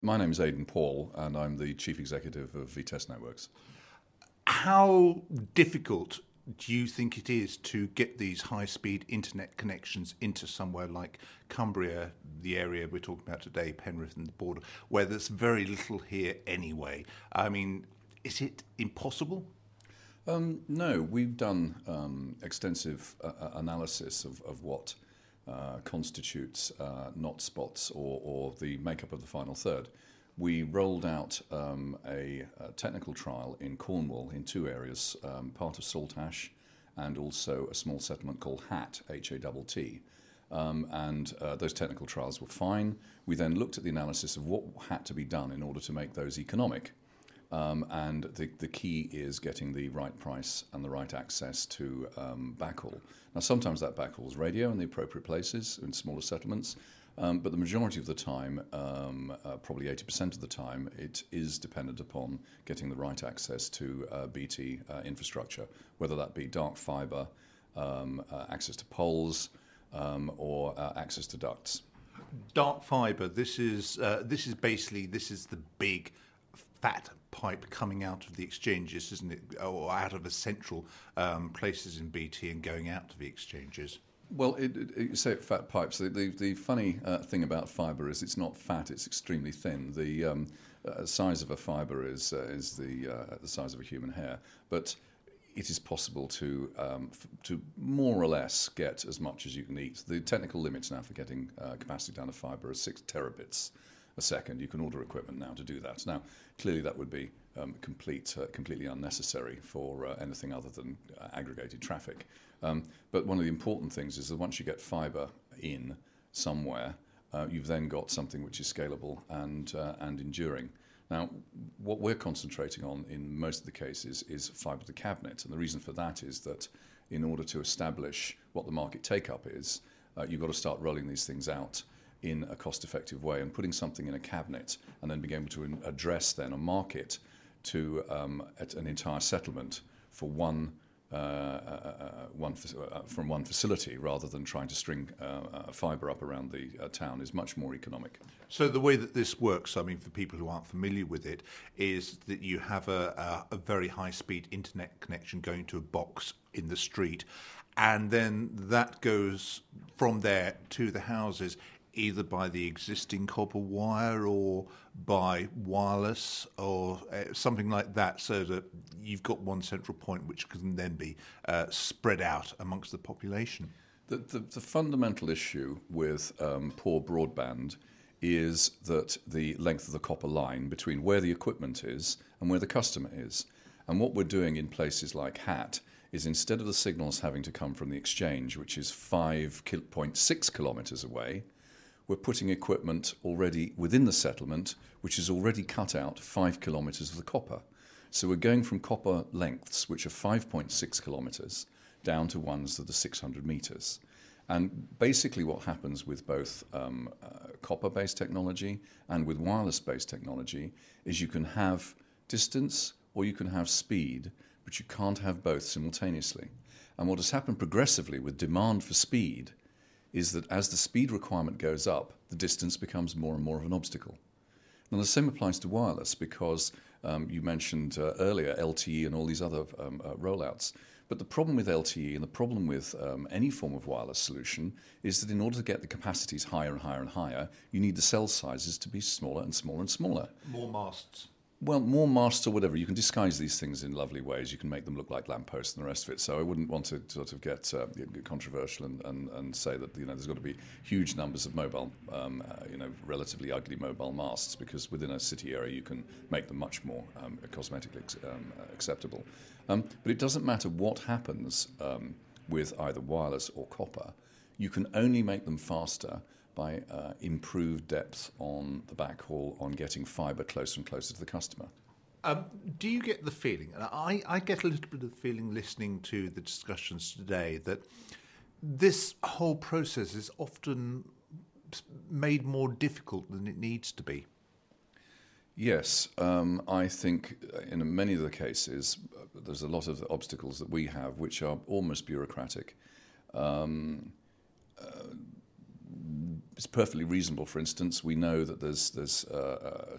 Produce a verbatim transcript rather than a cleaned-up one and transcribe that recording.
My name is Aidan Paul, and I'm the Chief Executive of Vitesse Networks. How difficult do you think it is to get these high-speed internet connections into somewhere like Cumbria, the area we're talking about today, Penrith and the border, where there's very little here anyway? I mean, is it impossible? Um, no, we've done um, extensive uh, analysis of, of what uh, constitutes uh, not spots or, or the makeup of the final third. We rolled out um, a, a technical trial in Cornwall in two areas, um, part of Saltash and also a small settlement called Hatt, H A T T. Um, and uh, those technical trials were fine. We then looked at the analysis of what had to be done in order to make those economic. Um, and the, the key is getting the right price and the right access to um, backhaul. Now, sometimes that backhaul is radio in the appropriate places in smaller settlements, um, but the majority of the time, um, uh, probably eighty percent of the time, it is dependent upon getting the right access to uh, B T uh, infrastructure, whether that be dark fibre, um, uh, access to poles, um, or uh, access to ducts. Dark fibre, this is, uh, this is basically, this is the big fat pipe coming out of the exchanges, isn't it, or out of the central um, places in B T and going out to the exchanges? Well, it, it, you say fat pipes. The, the, the funny uh, thing about fibre is it's not fat; it's extremely thin. The um, uh, size of a fibre is uh, is the uh, the size of a human hair, but it is possible to um, f- to more or less get as much as you can eat. The technical limits now for getting uh, capacity down to fibre are six terabits a second. You can order equipment now to do that. Now, clearly that would be um, complete, uh, completely unnecessary for uh, anything other than uh, aggregated traffic. Um, but one of the important things is that once you get fibre in somewhere, uh, you've then got something which is scalable and uh, and enduring. Now, what we're concentrating on in most of the cases is fibre to cabinet, and the reason for that is that in order to establish what the market take-up is, uh, you've got to start rolling these things out in a cost-effective way and putting something in a cabinet and then being able to in- address then a market to um, at an entire settlement for one uh, uh, one uh, from one facility rather than trying to string uh, uh, fibre up around the uh, town is much more economic. So the way that this works, I mean, for people who aren't familiar with it, is that you have a, a, a very high-speed internet connection going to a box in the street, and then that goes from there to the houses, either by the existing copper wire or by wireless or uh, something like that, so that you've got one central point which can then be uh, spread out amongst the population. The, the, the fundamental issue with um, poor broadband is that the length of the copper line between where the equipment is and where the customer is. And what we're doing in places like Hatt is instead of the signals having to come from the exchange, which is five point six kilometres away, we're putting equipment already within the settlement, which has already cut out five kilometres of the copper. So we're going from copper lengths, which are five point six kilometres, down to ones that are six hundred metres. And basically what happens with both um, uh, copper-based technology and with wireless-based technology is you can have distance or you can have speed, but you can't have both simultaneously. And what has happened progressively with demand for speed is that as the speed requirement goes up, the distance becomes more and more of an obstacle. Now, the same applies to wireless because um, you mentioned uh, earlier L T E and all these other um, uh, rollouts. But the problem with L T E and the problem with um, any form of wireless solution is that in order to get the capacities higher and higher and higher, you need the cell sizes to be smaller and smaller and smaller. More masts. Well, more masts or whatever. You can disguise these things in lovely ways. You can make them look like lampposts and the rest of it. So I wouldn't want to sort of get, uh, get controversial and, and, and say that you know there's got to be huge numbers of mobile, um, uh, you know, relatively ugly mobile masts, because within a city area you can make them much more um, cosmetically um, acceptable. Um, but it doesn't matter what happens um, with either wireless or copper. You can only make them faster by uh, improved depth on the backhaul, on getting fibre closer and closer to the customer. Um, do you get the feeling, and I, I get a little bit of the feeling listening to the discussions today, that this whole process is often made more difficult than it needs to be? Yes, um, I think in many of the cases uh, there's a lot of obstacles that we have which are almost bureaucratic. Um, uh, it's perfectly reasonable. For instance, we know that there's there's uh, uh,